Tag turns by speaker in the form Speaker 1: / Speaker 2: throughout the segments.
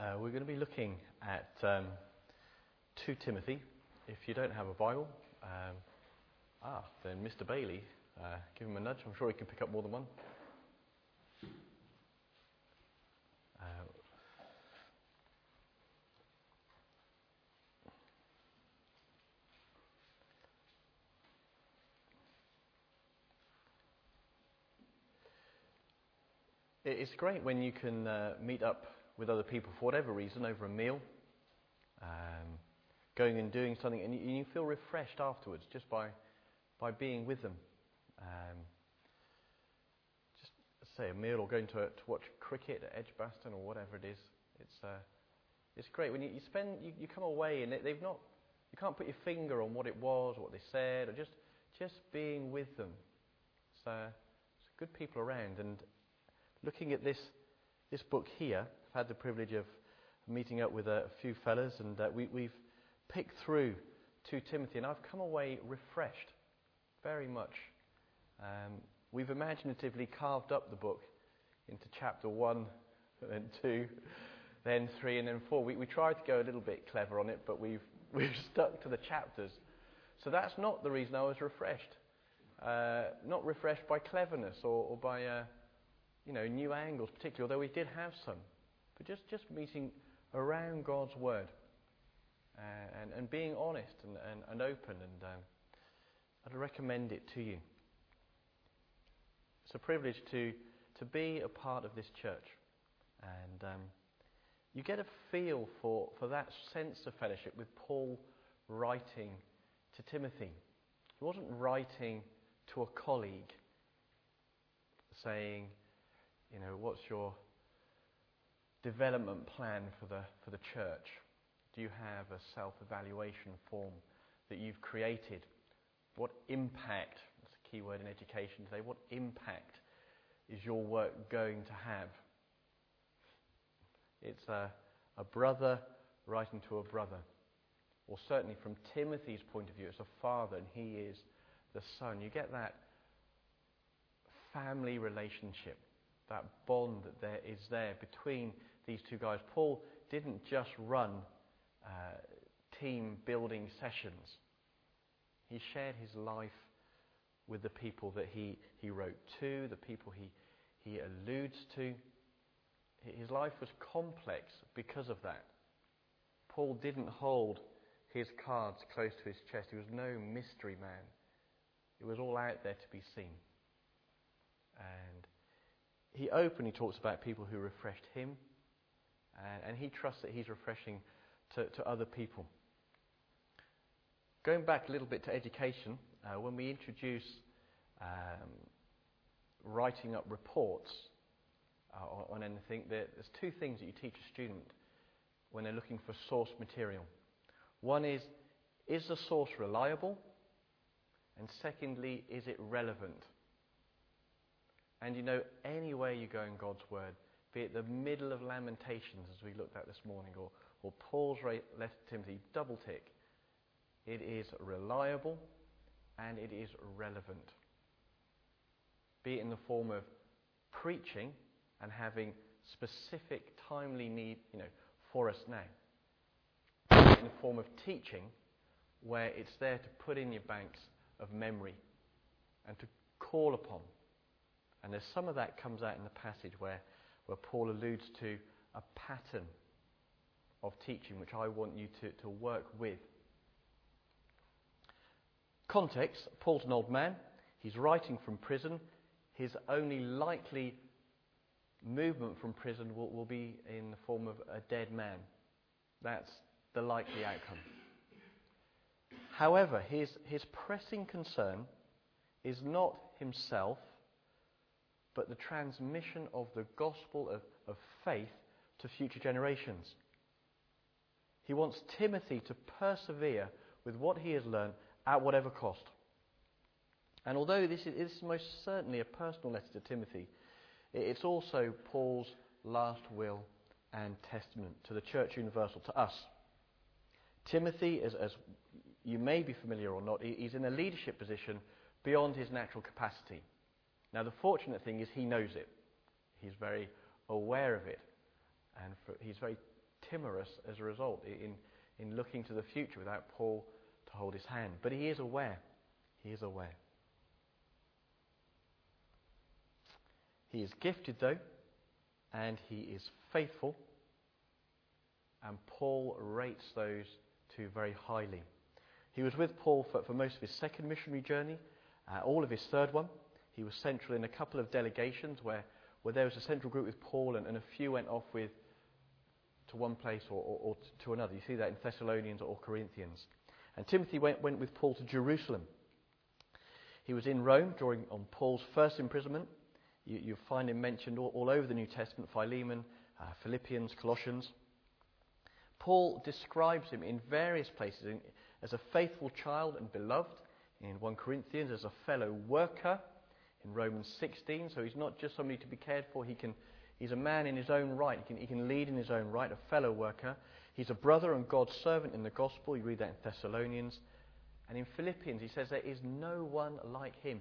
Speaker 1: We're going to be looking at 2 Timothy. If you don't have a Bible, then Mr. Bailey, give him a nudge. I'm sure he can pick up more than one. It's great when you can meet up with other people for whatever reason over a meal, going and doing something, and you feel refreshed afterwards just by being with them. Just say a meal or going to watch cricket at Edgbaston or whatever it is. It's great when you come away and you can't put your finger on what it was or what they said, or just being with them. So it's good people around. And looking at this book here, I've had the privilege of meeting up with a few fellas, and we've picked through 2 Timothy, and I've come away refreshed, very much. We've imaginatively carved up the book into chapter 1, then 2, then 3, and then 4. We tried to go a little bit clever on it, but we've stuck to the chapters. So that's not the reason I was refreshed. Not refreshed by cleverness or by new angles particularly, although we did have some. But just meeting around God's Word and being honest and open, and I'd recommend it to you. It's a privilege to be a part of this church, and you get a feel for that sense of fellowship with Paul writing to Timothy. He wasn't writing to a colleague saying, what's your development plan for the church? Do you have a self-evaluation form that you've created? What impact, that's a key word in education today, what impact is your work going to have? It's a brother writing to a brother. Or certainly from Timothy's point of view, it's a father and he is the son. You get that family relationship, that bond that is there between these two guys. Paul didn't just run team building sessions. He shared his life with the people that he wrote to, the people he alludes to. His life was complex because of that. Paul didn't hold his cards close to his chest. He was no mystery man. It was all out there to be seen. And he openly talks about people who refreshed him, and he trusts that he's refreshing to other people. Going back a little bit to education, when we introduce writing up reports on anything, there's 2 things that you teach a student when they're looking for source material. One is the source reliable? And secondly, is it relevant? And anywhere you go in God's Word, be it the middle of Lamentations, as we looked at this morning, or Paul's letter to Timothy, double tick. It is reliable and it is relevant. Be it in the form of preaching and having specific timely need, for us now. Be it in the form of teaching, where it's there to put in your banks of memory and to call upon. And there's some of that comes out in the passage where Paul alludes to a pattern of teaching which I want you to work with. Context: Paul's an old man. He's writing from prison. His only likely movement from prison will be in the form of a dead man. That's the likely outcome. However, his pressing concern is not himself, but the transmission of the gospel of faith to future generations. He wants Timothy to persevere with what he has learned at whatever cost. And although this is most certainly a personal letter to Timothy, it's also Paul's last will and testament to the Church Universal, to us. Timothy, as you may be familiar or not, he's in a leadership position beyond his natural capacity. Now, the fortunate thing is he knows it. He's very aware of it. And he's very timorous as a result in looking to the future without Paul to hold his hand. But he is aware. He is aware. He is gifted, though, and he is faithful. And Paul rates those two very highly. He was with Paul for most of his second missionary journey, all of his third one. He was central in a couple of delegations where there was a central group with Paul and a few went off to one place or to another. You see that in Thessalonians or Corinthians. And Timothy went with Paul to Jerusalem. He was in Rome on Paul's first imprisonment. You'll find him mentioned all over the New Testament, Philemon, Philippians, Colossians. Paul describes him in various places as a faithful child and beloved, in 1 Corinthians, as a fellow worker, in Romans 16. So he's not just somebody to be cared for, he's a man in his own right, he can lead in his own right, a fellow worker. He's a brother and God's servant in the gospel, you read that in Thessalonians. And in Philippians he says there is no one like him.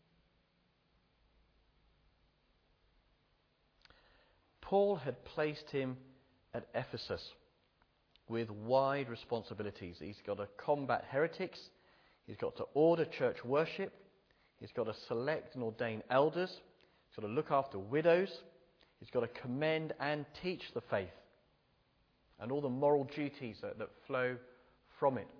Speaker 1: Paul had placed him at Ephesus with wide responsibilities. He's got to combat heretics, he's got to order church worship, he's got to select and ordain elders, he's got to look after widows, he's got to commend and teach the faith and all the moral duties that flow from it.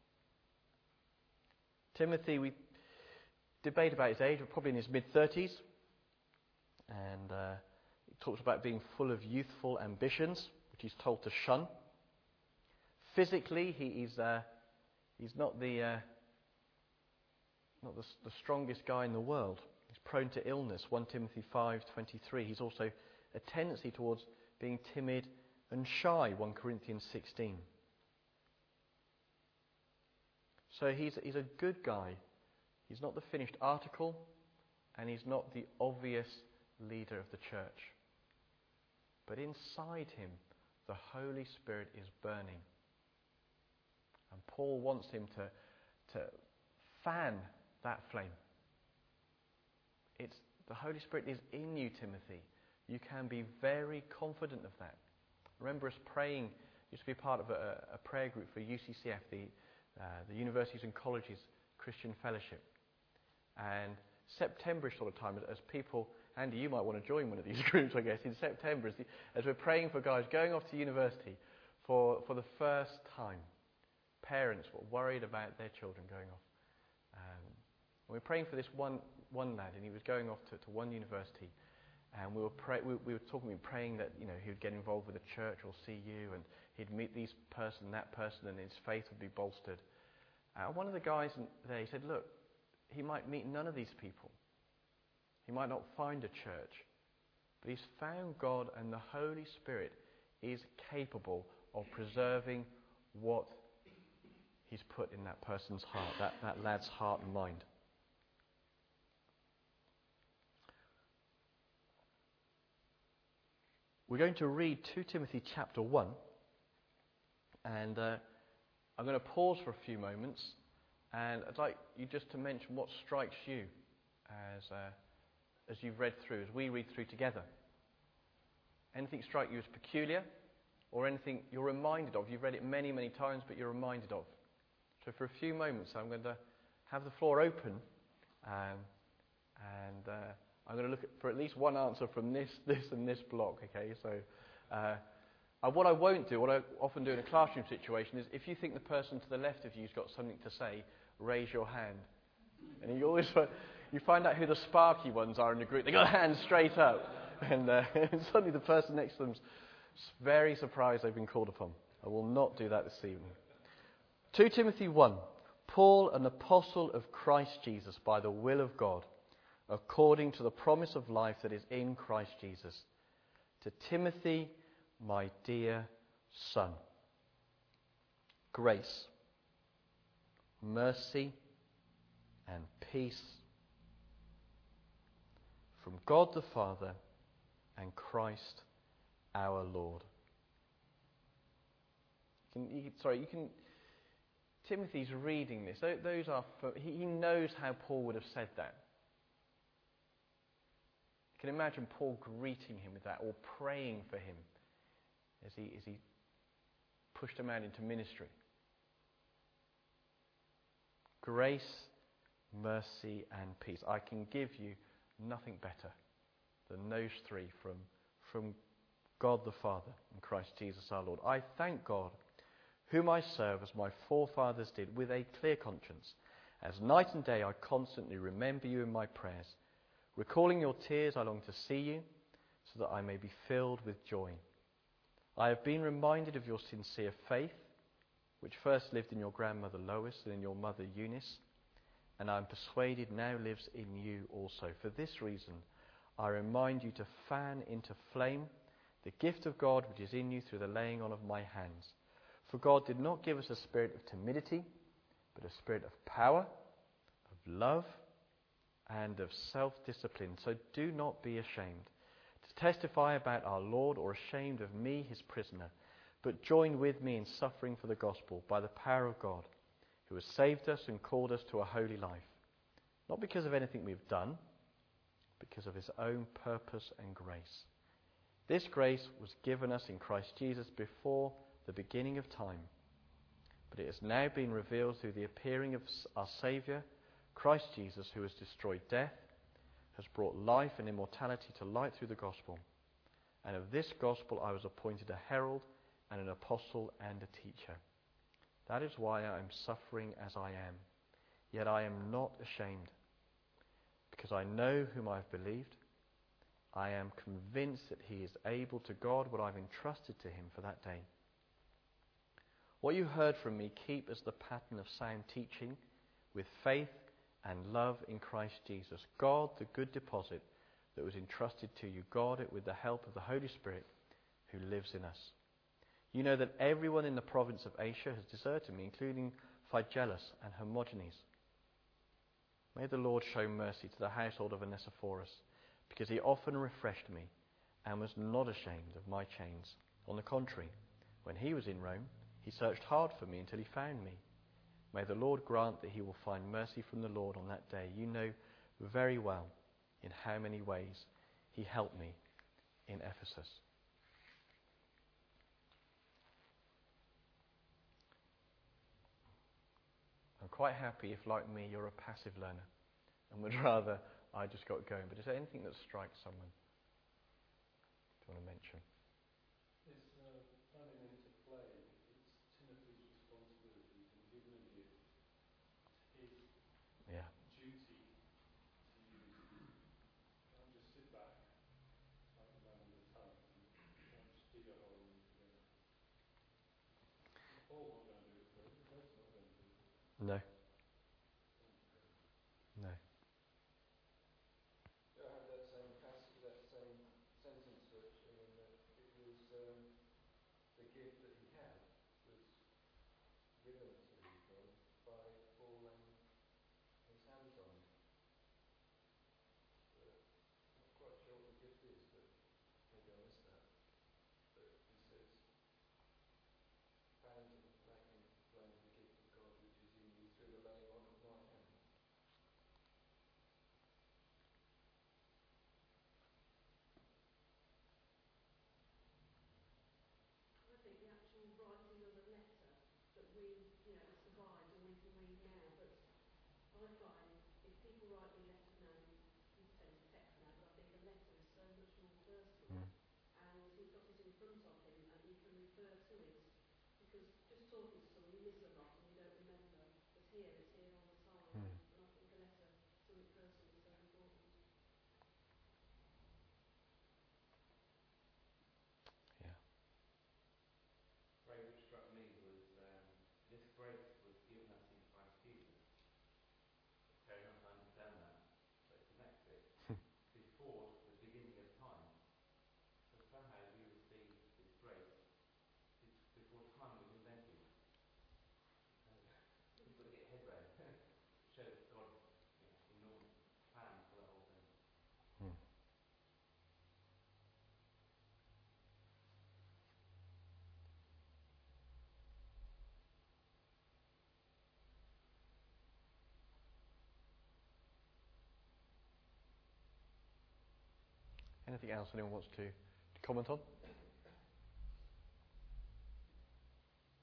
Speaker 1: Timothy, we debate about his age, we're probably in his mid-30s, and he talks about being full of youthful ambitions, which he's told to shun. Physically, he's not the strongest guy in the world. He's prone to illness. 1 Timothy 5:23. He's also a tendency towards being timid and shy. 1 Corinthians 16. So he's a good guy. He's not the finished article, and he's not the obvious leader of the church. But inside him, the Holy Spirit is burning. And Paul wants him to fan that flame. The Holy Spirit is in you, Timothy. You can be very confident of that. Remember us praying, used to be part of a prayer group for UCCF, the Universities and Colleges Christian Fellowship. And September-ish sort of time, as people, Andy, you might want to join one of these groups, I guess, in September, as we're praying for guys going off to university for the first time. Parents were worried about their children going off. We were praying for this one lad, and he was going off to one university, and we were praying that he would get involved with a church or CU, and he'd meet that person, and his faith would be bolstered. One of the guys there, he said, look, he might meet none of these people. He might not find a church, but he's found God, and the Holy Spirit is capable of preserving what He's put in that person's heart, that lad's heart and mind. We're going to read 2 Timothy chapter 1, and I'm going to pause for a few moments, and I'd like you just to mention what strikes you as you've read through, as we read through together. Anything strike you as peculiar, or anything you're reminded of? You've read it many, many times, but you're reminded of. So for a few moments, I'm going to have the floor open, and I'm going to look for at least one answer from this, and this block. Okay, so what I won't do, what I often do in a classroom situation, is if you think the person to the left of you's got something to say, raise your hand. And you find out who the sparky ones are in the group. They got their hands straight up, and suddenly the person next to them's very surprised they've been called upon. I will not do that this evening. 2 Timothy 1. Paul, an apostle of Christ Jesus by the will of God, according to the promise of life that is in Christ Jesus. To Timothy, my dear son. Grace, mercy, and peace from God the Father and Christ our Lord. Timothy's reading this. He knows how Paul would have said that. You can imagine Paul greeting him with that, or praying for him as he pushed them out into ministry. Grace, mercy, and peace. I can give you nothing better than those three from God the Father and Christ Jesus our Lord. I thank God, whom I serve as my forefathers did, with a clear conscience. As night and day I constantly remember you in my prayers. Recalling your tears, I long to see you, so that I may be filled with joy. I have been reminded of your sincere faith, which first lived in your grandmother Lois and in your mother Eunice, and I am persuaded now lives in you also. For this reason, I remind you to fan into flame the gift of God which is in you through the laying on of my hands. For God did not give us a spirit of timidity, but a spirit of power, of love, and of self-discipline. So do not be ashamed to testify about our Lord, or ashamed of me, his prisoner, but join with me in suffering for the gospel by the power of God, who has saved us and called us to a holy life, not because of anything we've done, because of his own purpose and grace. This grace was given us in Christ Jesus before the beginning of time, but it has now been revealed through the appearing of our Saviour, Christ Jesus, who has destroyed death, has brought life and immortality to light through the gospel. And of this gospel I was appointed a herald and an apostle and a teacher. That is why I am suffering as I am. Yet I am not ashamed, because I know whom I have believed. I am convinced that he is able to guard what I've entrusted to him for that day. What you heard from me, keep as the pattern of sound teaching, with faith and love in Christ Jesus. Guard the good deposit that was entrusted to you. Guard it with the help of the Holy Spirit who lives in us. You know that everyone in the province of Asia has deserted me, including Phygelus and Hermogenes. May the Lord show mercy to the household of Onesiphorus, because he often refreshed me and was not ashamed of my chains. On the contrary, when he was in Rome, he searched hard for me until he found me. May the Lord grant that he will find mercy from the Lord on that day. You know very well in how many ways he helped me in Ephesus. I'm quite happy if, like me, you're a passive learner and would rather I just got going. But is there anything that strikes someone? Do you want to mention?
Speaker 2: It's fanning into flame. It's Timothy's responsibility and given a gift. It's his duty to use it. You can't just sit back like the man with the talent and you can't just dig a hole and forget it. Paul's not going to do it for you. Greg's not going to do it for you.
Speaker 1: No. No.
Speaker 3: I have that same passage, that same sentence virtually, in that it was the gift that he had was given to him by Paul laying his hands on him. Not quite sure what the gift is, but maybe I missed that. But he says, fan into the flame of the gift of God which is in you through the laying on of my hands.
Speaker 4: I think the actual writing of a letter that we, survived and we can read now, but I find if people write me letters now, we tend to text now, but I think a letter is so much more personal, and he's got it in front of him and you can refer to it, because just talking to someone you miss a lot and you don't remember, but here it's here all the time, and I think a letter, something personal, is so important.
Speaker 1: Yeah.
Speaker 5: Phrase which struck me was, this grace was given us in Christ Jesus. Fair enough, I understand that. But it's the next bit. Before the beginning of time. So somehow we received this grace before time was invented. You've got to get your head round. It shows God's enormous plan for the whole thing.
Speaker 1: Anything else anyone wants to comment on?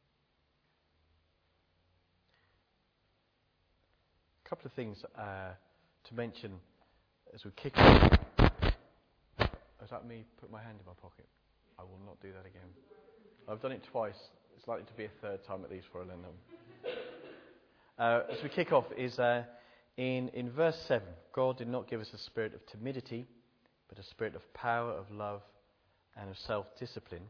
Speaker 1: couple of things to mention as we kick off. Is that me put my hand in my pocket? I will not do that again. I've done it twice. It's likely to be a third time at least for Elena. As we kick off is in verse 7. God did not give us a spirit of timidity, but a spirit of power, of love, and of self-discipline.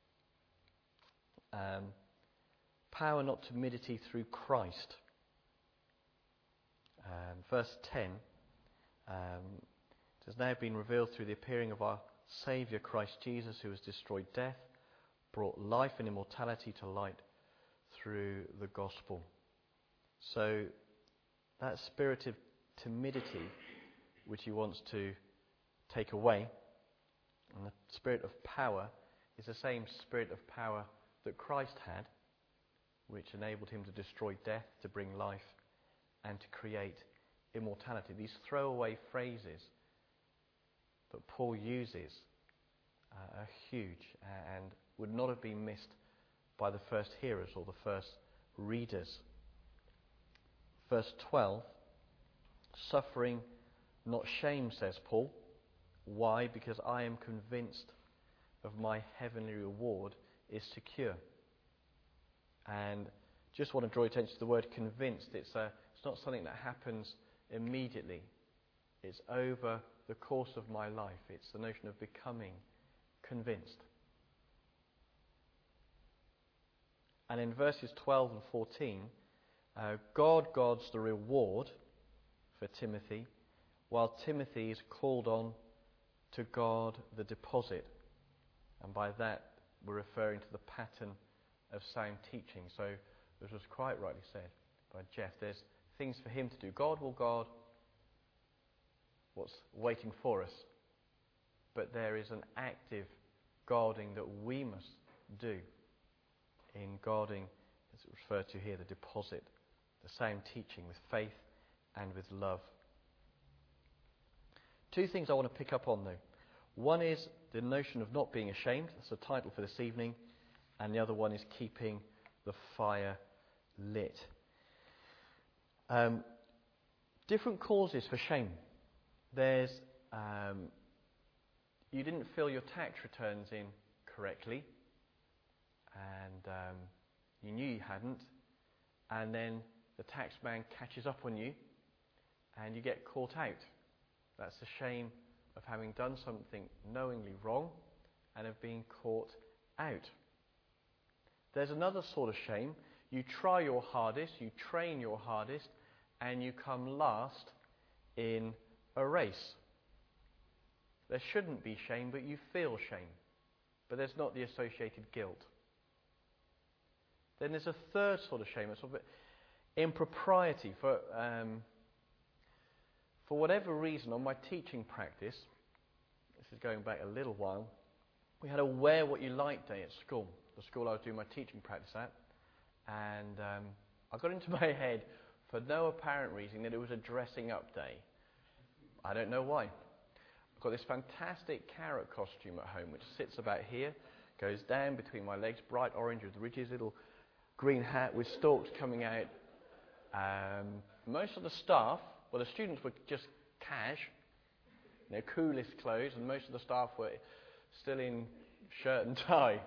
Speaker 1: Power, not timidity, through Christ. Verse 10 it has now been revealed through the appearing of our Saviour Christ Jesus, who has destroyed death, brought life and immortality to light through the gospel. So that spirit of timidity which he wants to take away, and the spirit of power is the same spirit of power that Christ had, which enabled him to destroy death, to bring life, and to create immortality. These throwaway phrases that Paul uses are huge and would not have been missed by the first hearers or the first readers. Verse 12, suffering, not shame, says Paul. Why? Because I am convinced of my heavenly reward is secure. And just want to draw attention to the word convinced. It's not something that happens immediately. It's over the course of my life. It's the notion of becoming convinced. And in verses 12 and 14, God guards the reward for Timothy, while Timothy is called on to guard the deposit. And by that, we're referring to the pattern of sound teaching. So, as was quite rightly said by Jeff, there's things for him to do. God will guard what's waiting for us. But there is an active guarding that we must do in guarding, as it's referred to here, the deposit, the sound teaching with faith and with love. Two things I want to pick up on, though. One is the notion of not being ashamed. That's the title for this evening. And the other one is keeping the fire lit. Different causes for shame. There's you didn't fill your tax returns in correctly, and you knew you hadn't, and then the tax man catches up on you, and you get caught out. That's the shame of having done something knowingly wrong and of being caught out. There's another sort of shame. You try your hardest, you train your hardest, and you come last in a race. There shouldn't be shame, but you feel shame. But there's not the associated guilt. Then there's a third sort of shame, a sort of impropriety. For whatever reason, on my teaching practice, this is going back a little while, we had a wear what you like day at school, the school I was doing my teaching practice at. And I got into my head, for no apparent reason, that it was a dressing up day. I don't know why. I've got this fantastic carrot costume at home, which sits about here, goes down between my legs, bright orange with ridges, little green hat with stalks coming out. Most of the staff, well, the students were just cash, coolest clothes, and most of the staff were still in shirt and tie.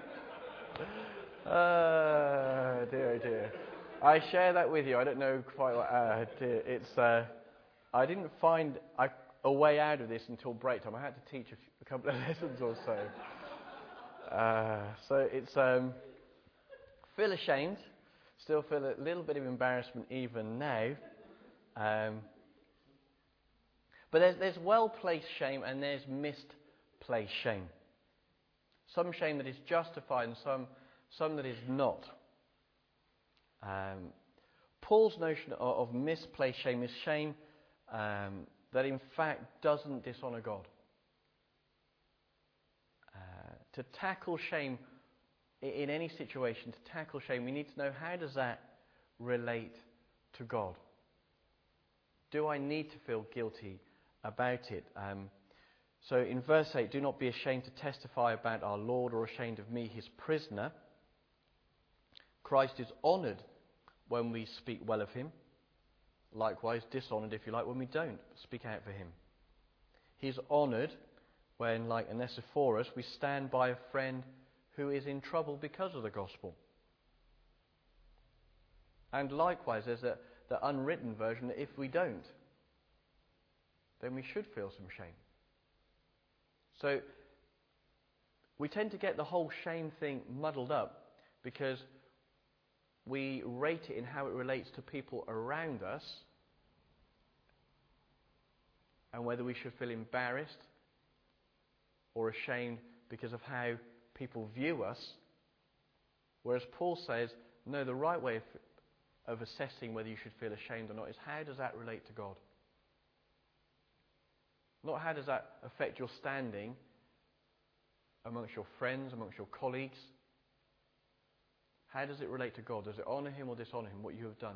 Speaker 1: Dear, oh dear. I share that with you. I don't know quite what. Dear. It's. I didn't find a way out of this until break time. I had to teach a couple of lessons or so. So it's. Feel ashamed. Still feel a little bit of embarrassment even now. But there's well-placed shame and there's misplaced shame. Some shame that is justified and some that is not. Paul's notion of misplaced shame is shame that in fact doesn't dishonour God. To tackle shame in any situation, to tackle shame, we need to know, how does that relate to God? Do I need to feel guilty about it? So in verse 8, do not be ashamed to testify about our Lord, or ashamed of me, his prisoner. Christ is honoured when we speak well of him. likewise dishonoured, if you like, when we don't speak out for him. He's honoured when, like Onesiphorus, we stand by a friend who is in trouble because of the gospel. And likewise, there's the unwritten version that if we don't, then we should feel some shame. So we tend to get the whole shame thing muddled up because we rate it in how it relates to people around us and whether we should feel embarrassed or ashamed because of how people view us. Whereas Paul says, no, the right way of assessing whether you should feel ashamed or not is how does that relate to God? Not how does that affect your standing amongst your friends, amongst your colleagues. How does it relate to God? Does it honour him or dishonour him, what you have done?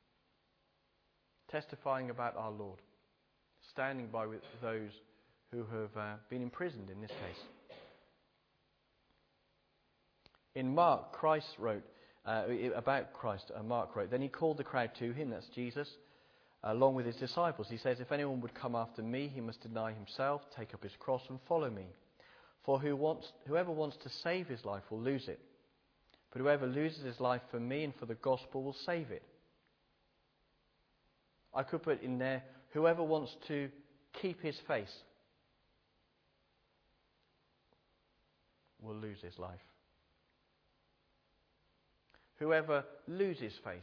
Speaker 1: Testifying about our Lord. Standing by with those who have been imprisoned in this case. In Mark, Christ wrote, about Christ, Mark wrote, then he called the crowd to him, that's Jesus, along with his disciples. He says, if anyone would come after me, he must deny himself, take up his cross and follow me. For whoever wants to save his life will lose it. But whoever loses his life for me and for the gospel will save it. I could put in there, whoever wants to keep his face will lose his life. Whoever loses face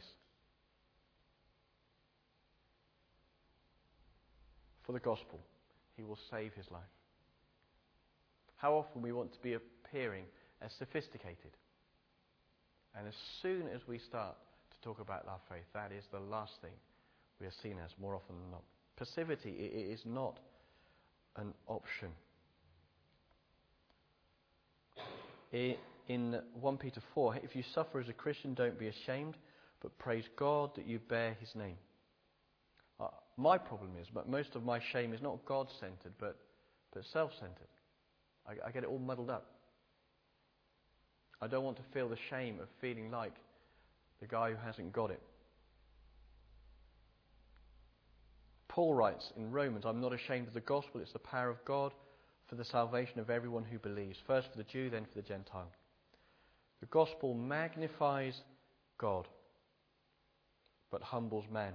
Speaker 1: for the gospel, he will save his life. How often we want to be appearing as sophisticated. And as soon as we start to talk about our faith, that is the last thing we are seen as, more often than not. Passivity is not an option. In 1 Peter 4, if you suffer as a Christian, don't be ashamed, but praise God that you bear his name. My problem is, but most of my shame is not God-centred, but self-centred. I get it all muddled up. I don't want to feel the shame of feeling like the guy who hasn't got it. Paul writes in Romans, I'm not ashamed of the gospel, it's the power of God for the salvation of everyone who believes, first for the Jew, then for the Gentile. The gospel magnifies God, but humbles man.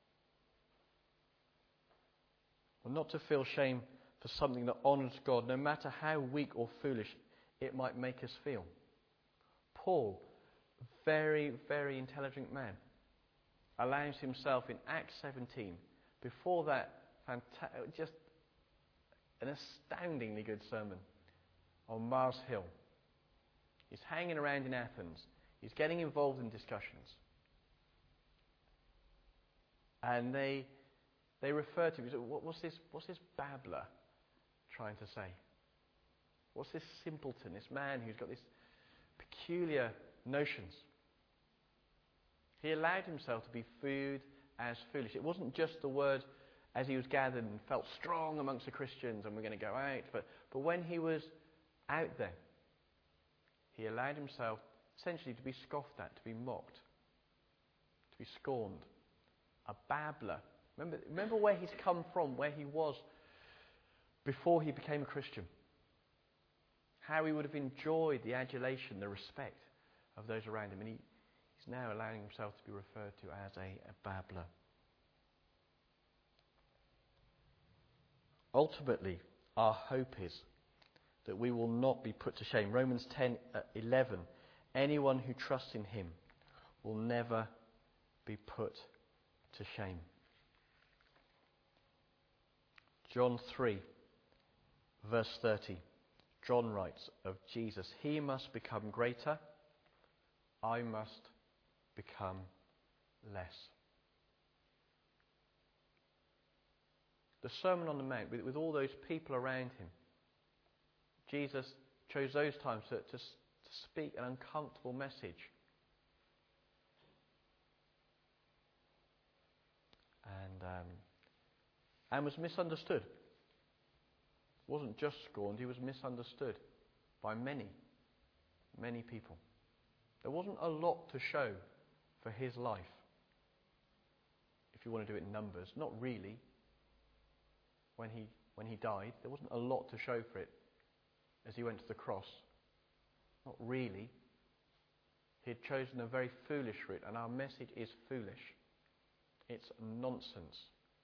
Speaker 1: Well, not to feel shame for something that honours God, no matter how weak or foolish it might make us feel. Paul, very, very intelligent man, allows himself in Acts 17, before that, just an astoundingly good sermon on Mars Hill. He's hanging around in Athens. He's getting involved in discussions. And they refer to him, what's this babbler trying to say? What's this simpleton, this man who's got these peculiar notions? He allowed himself to be viewed as foolish. It wasn't just the word as he was gathered and felt strong amongst the Christians and we're going to go out, but when he was out there, he allowed himself essentially to be scoffed at, to be mocked, to be scorned. A babbler. Remember where he's come from, where he was before he became a Christian. How he would have enjoyed the adulation, the respect of those around him. And he's now allowing himself to be referred to as a babbler. Ultimately, our hope is that we will not be put to shame. Romans 10:11. Anyone who trusts in him will never be put to shame. John 3, verse 30. John writes of Jesus, he must become greater, I must become less. The Sermon on the Mount, with all those people around him, Jesus chose those times to speak an uncomfortable message. And was misunderstood. Wasn't just scorned, he was misunderstood by many, many people. There wasn't a lot to show for his life. If if you want to do it in numbers. Not really. When he died, there wasn't a lot to show for it as he went to the cross. Not really. He had chosen a very foolish route, and our message is foolish. It's nonsense.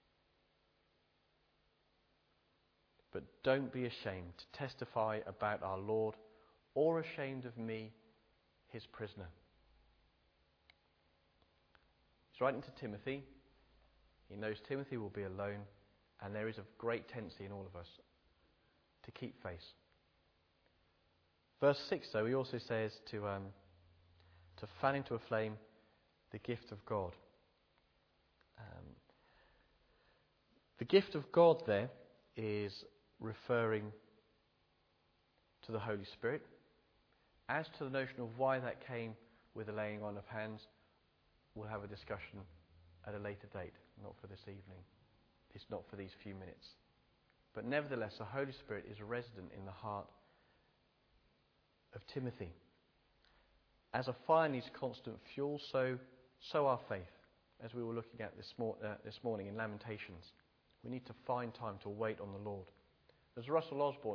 Speaker 1: But don't be ashamed to testify about our Lord, or ashamed of me, his prisoner. He's writing to Timothy. He knows Timothy will be alone, and there is a great tendency in all of us to keep face. Verse 6, though, he also says to fan into a flame the gift of God. The gift of God there is referring to the Holy Spirit. As to the notion of why that came with the laying on of hands, we'll have a discussion at a later date, not for this evening. It's not for these few minutes. But nevertheless, the Holy Spirit is resident in the heart of Timothy. As a fire needs constant fuel, so our faith, as we were looking at this morning in Lamentations. We need to find time to wait on the Lord. As Russell Osborne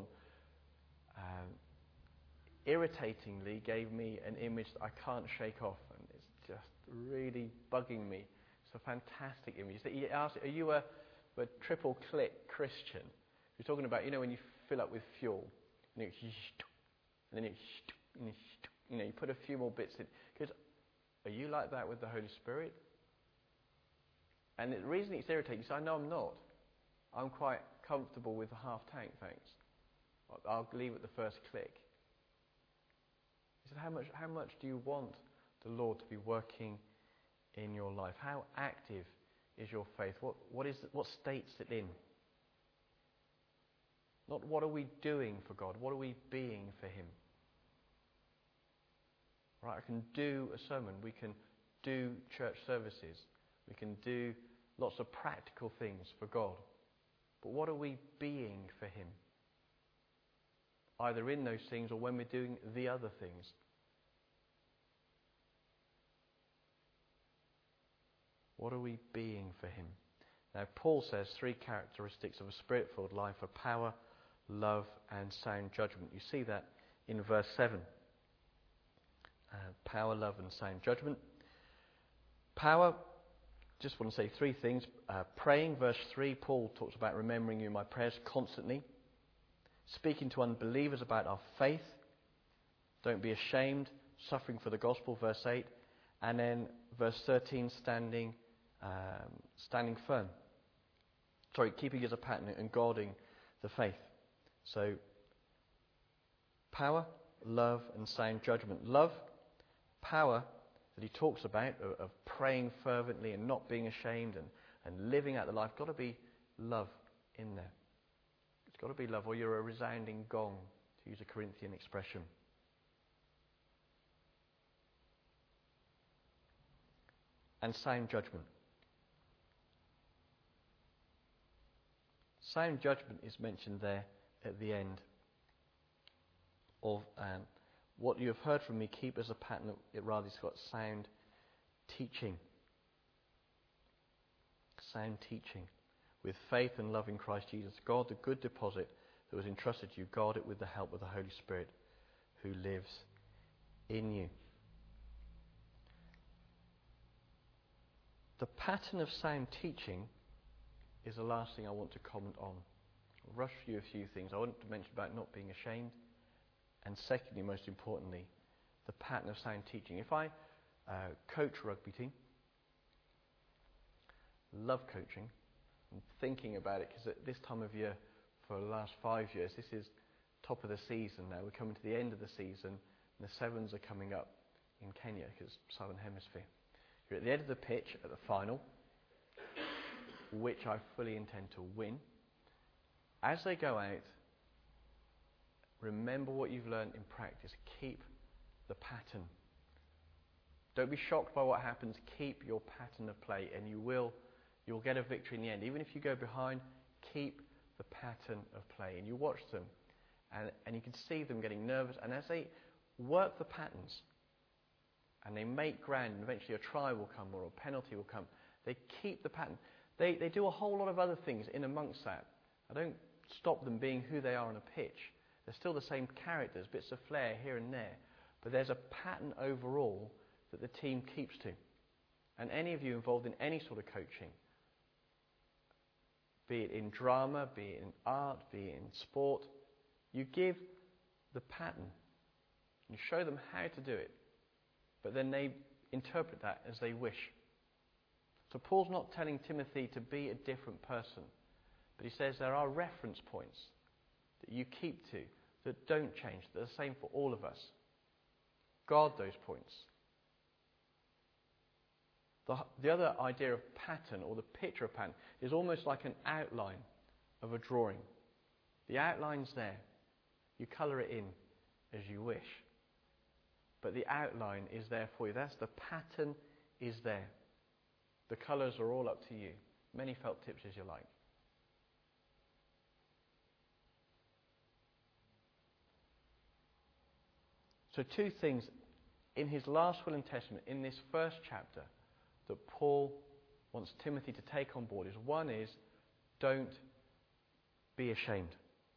Speaker 1: irritatingly gave me an image that I can't shake off, and it's just really bugging me. It's a fantastic image. He asked, are you a triple click Christian? He's talking about, when you fill up with fuel, and then you put a few more bits in. Because are you like that with the Holy Spirit? And the reason it's irritating is I know I'm not. I'm quite comfortable with the half tank, thanks. I'll leave at the first click. He said, how much do you want the Lord to be working in your life? How active is your faith? What state's it in? Not what are we doing for God? What are we being for Him? Right, I can do a sermon. We can do church services. We can do lots of practical things for God. But what are we being for Him? Either in those things or when we're doing the other things. What are we being for Him? Now, Paul says 3 characteristics of a spirit-filled life are power, love, and sound judgment. You see that in verse 7. Power, love, and sound judgment. Power, just want to say 3 things. Praying, verse 3, Paul talks about remembering you in my prayers constantly. Speaking to unbelievers about our faith. Don't be ashamed. Suffering for the gospel, verse 8. And then verse 13, standing firm. Keeping as a pattern and guarding the faith. So, power, love, and sound judgment. Love, power that he talks about, of praying fervently and not being ashamed and living out the life, got to be love in there. It's got to be love, or you're a resounding gong, to use a Corinthian expression. And sound judgment. Sound judgment is mentioned there at the end of what you have heard from me, keep as a pattern. It rather has got sound teaching. Sound teaching. With faith and love in Christ Jesus. God, the good deposit that was entrusted to you, guard it with the help of the Holy Spirit who lives in you. The pattern of sound teaching is the last thing I want to comment on. I'll rush through a few things. I want to mention about not being ashamed. And secondly, most importantly, the pattern of sound teaching. If I coach a rugby team, love coaching, and thinking about it, because at this time of year, for the last 5 years, this is top of the season now. We're coming to the end of the season, and the Sevens are coming up in Kenya, because Southern Hemisphere. You're at the end of the pitch at the final, which I fully intend to win. As they go out, remember what you've learned in practice. Keep the pattern. Don't be shocked by what happens. Keep your pattern of play, and you'll get a victory in the end. Even if you go behind, keep the pattern of play. And you watch them, and you can see them getting nervous. And as they work the patterns, and they make ground, and eventually a try will come or a penalty will come, They keep the pattern. They do a whole lot of other things in amongst that. I don't stop them being who they are on a pitch. They're still the same characters, bits of flair here and there. But there's a pattern overall that the team keeps to. And any of you involved in any sort of coaching, be it in drama, be it in art, be it in sport, you give the pattern. You show them how to do it. But then they interpret that as they wish. So Paul's not telling Timothy to be a different person. But he says there are reference points that you keep to that don't change. They're the same for all of us. Guard those points. The other idea of pattern, or the picture of pattern, is almost like an outline of a drawing. The outline's there. You colour it in as you wish. But the outline is there for you. That's the pattern is there. The colours are all up to you. Many felt tips as you like. So 2 things in his last will and testament, in this first chapter, that Paul wants Timothy to take on board is, one is, don't be ashamed.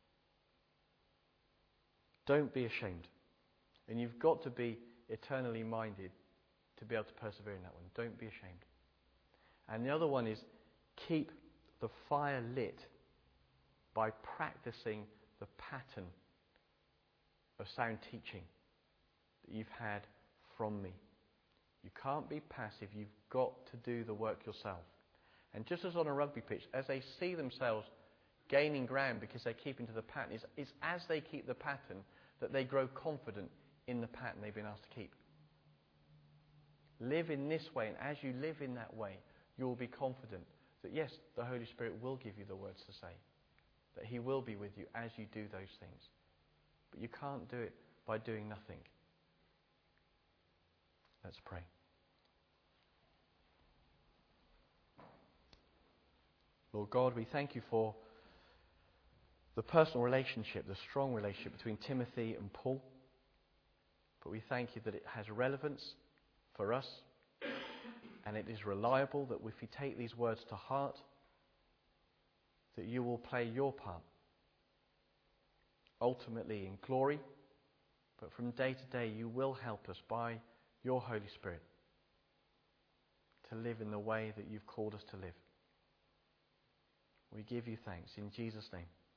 Speaker 1: Don't be ashamed. And you've got to be eternally minded to be able to persevere in that one. Don't be ashamed. And the other one is, keep the fire lit by practicing the pattern of sound teaching that you've had from me. You can't be passive. You've got to do the work yourself. And just as on a rugby pitch, as they see themselves gaining ground because they're keeping to the pattern, it's as they keep the pattern that they grow confident in the pattern they've been asked to keep. Live in this way, and as you live in that way, you will be confident that yes, the Holy Spirit will give you the words to say, that He will be with you as you do those things. But you can't do it by doing nothing. Let's pray. Lord God, we thank you for the personal relationship, the strong relationship between Timothy and Paul. But we thank you that it has relevance for us, and it is reliable, that if we take these words to heart, that you will play your part, ultimately in glory, but from day to day you will help us by your Holy Spirit to live in the way that you've called us to live. We give you thanks in Jesus' name.